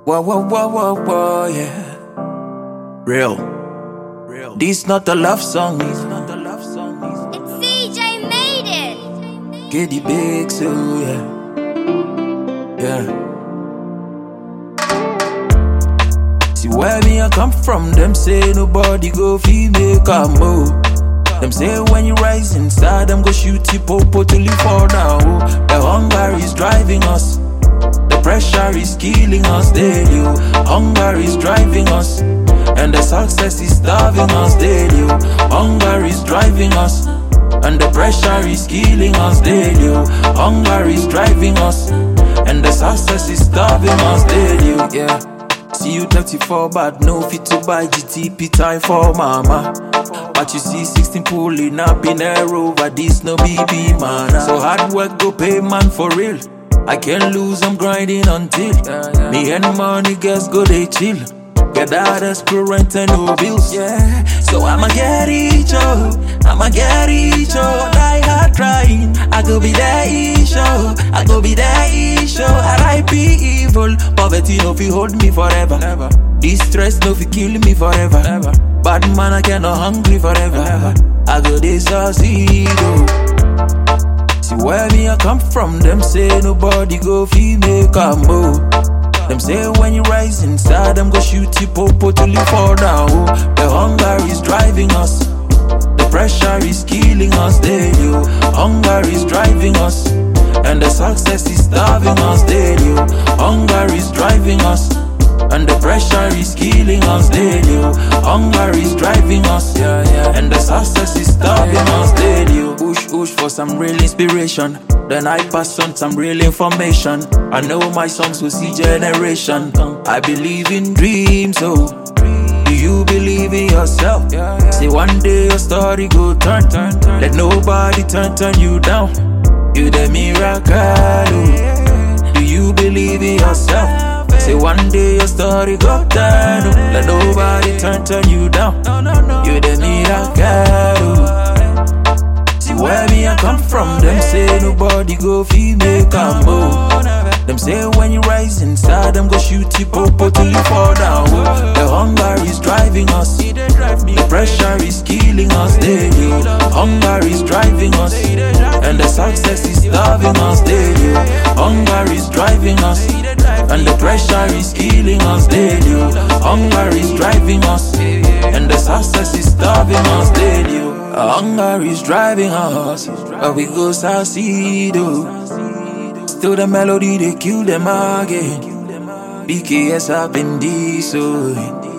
Whoa, whoa, whoa, whoa, whoa, yeah. Real. This not a love song. It's CJ made it. Get the big so yeah. Yeah. See where me I come from, them say nobody go feel make a move. Them say when you rise inside, them go shoot you popo till you fall down. The hunger is driving us. The pressure is killing us daily. Hunger is driving us. And the success is starving us daily. Hunger is driving us. And the pressure is killing us daily. Hunger is driving us. And the success is starving us daily. Yeah. See you 34 but no fit to buy GTP time for mama. But you see 16 pulling up in a rover, this no BB man. So hard work go pay man for real. I can't lose, I'm grinding until me and money girls go they chill. Get out of school rent and no bills. Yeah. So I'ma get it, yo. I'ma get it, yo. Die hard trying. I go be there, show. I go be there, show. R.I.P. evil. Poverty no fi hold me forever. Never. This stress no fi kill me forever. Never. Bad man I cannot hungry forever. Never. I go this succeed, oh. See where me I come from, them say nobody go fi make a move. Them say when you rise inside, them go shoot you popo till you fall down. The hunger is driving us. The pressure is killing us daily. Hunger is driving us. And the success is starving us daily. Hunger is driving us. And the pressure is killing us daily. Hunger is driving us. And the success is starving us daily. Push for some real inspiration. Then I pass on some real information. I know my songs will see generation. I believe in dreams, oh. Do you believe in yourself? Say one day your story go turn. Let nobody turn you down. You the miracle, oh. Do you believe in yourself? Say one day your story go turn. Let nobody turn you down. You the miracle, oh. Where me I come from, them say nobody go fi make a move. Them say when you rise inside, them go shoot you popo till you fall down. The hunger is driving us. The pressure is killing us daily. Hunger is driving us. And the success is starving us daily. Hunger is driving us. And the pressure is killing us daily. Hunger is driving us. And the success is starving us daily. Hunger is driving us, but we go succeed, oh. Still the melody, they kill them again. BKS up in this, oh.